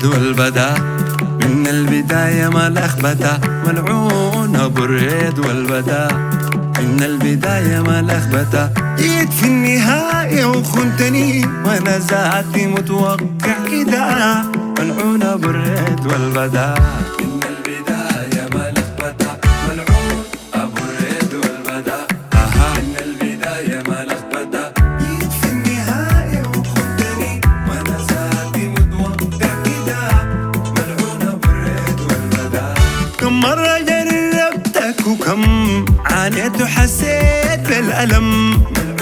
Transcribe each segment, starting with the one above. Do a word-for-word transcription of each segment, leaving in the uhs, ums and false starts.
الريد والبدا، من البداية ما لخبطة، ملعون أبو الريد والبدا، من البداية ما لخبطة. جيت في النهاية وخنتني وأنا ذاتي متوقع كده، ملعون أبو الريد والبدا. من البداية ما لخبطة، ملعون أبو الريد والبدا، من البداية ما لخبطة. جيت في النهاية وخنتني وأنا ذاتي متوقع كده، ملعون أبو الريد والبدا. كم مرة جربتك وكم عانيت وحسيت بالألم،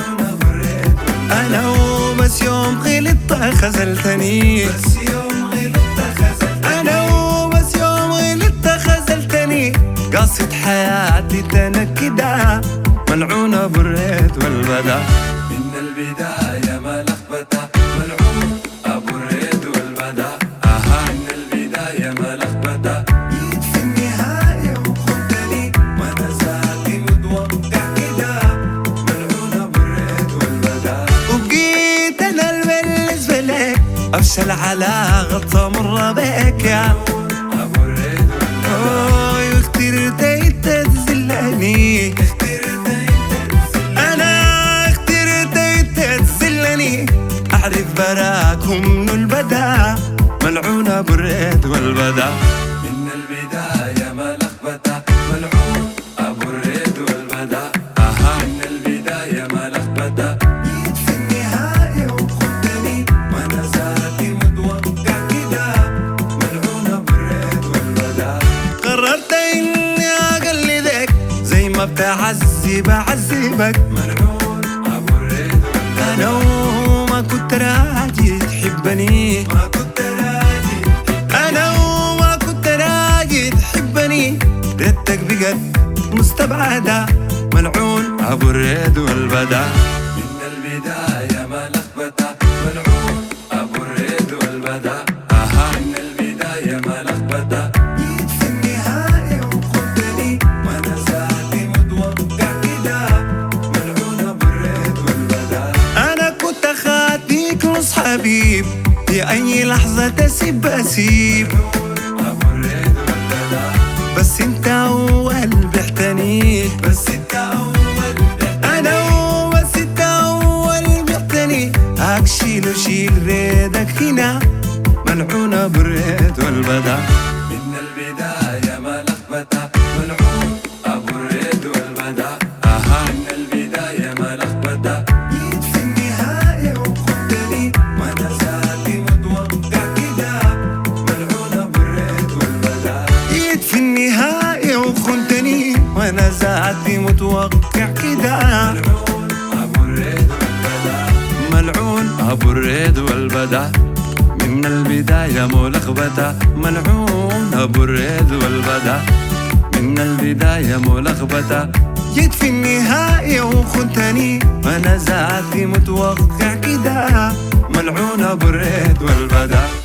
أنا وبس يوم غلطت خذلتني، بس يوم غلطت خذلتني، أنا وبس يوم غلطت خذلتني. قصة حياتي تنكدة، ملعون أبو الريد والبدا. من البداية ما لخبطة، ملعون أبو الريد والبدا، من البداية ما لخبطة. جيت في النهاية وخنتني وأنا ذاتي متوقع كده، ملعون أبو الريد والبدا. وبقيت أنا بالنسبة لك أفشل على غلطة مرة بك يا أبو الريد والبدا. اخترت تذلني، أنا اخترت تذلني، أعرف براك ومن البدا، ملعون أبو الريد والبدا. من البداية ما لخبطة، ملعون أبو الريد والبدا، من البداية ما لخبطة. جيت في النهاية وخنتني وأنا ذاتي متوقع كده، ملعون أبو الريد والبدا. قررت إني أقلدك زي ما بتعذب أعذبك، ملعون أبو الريد والبدا. أنا وما كنت راجي تحبني، ما كنت راجي، أنا وما كنت راجي تحبني، ريتك بجد مستبعدة، ملعون أبو الريد والبدا. من البداية ما لخبطة، ملعون أبو الريد والبدا، من البداية ما لخبطة. جيت في النهاية وخنتني وأنا ذاتي متوقع كده، ملعون أبو الريد والبدا. أنا كنت أخاتيك نص حبيب، في أي لحظة تسيب أسيب، أبو الريد والبدا. بس انت أول بعتني، بس انت أول بعتني، أنا وبس انت أول بعتني. أكشيل وشيل ريدك هنا، ملعون أبو الريد والبدا. من البداية ما لخبطة، ملعون أبو الريد والبدا، من البداية ما لخبطة. جيت في النهاية وخنتني وأنا ذاتي متوقع كده، ملعون أبو الريد والبدا. جيت في النهاية وخنتني وأنا ذاتي متوقع كده، ملعون أبو الريد والبدا، ملعون أبو الريد والبدا. من البداية ملخبطة، ملعون أبو الريد والبدا، من البداية ملخبطة. جيت في النهاية وخنتني وأنا ذاتي متوقع كده، ملعون أبو الريد والبدا.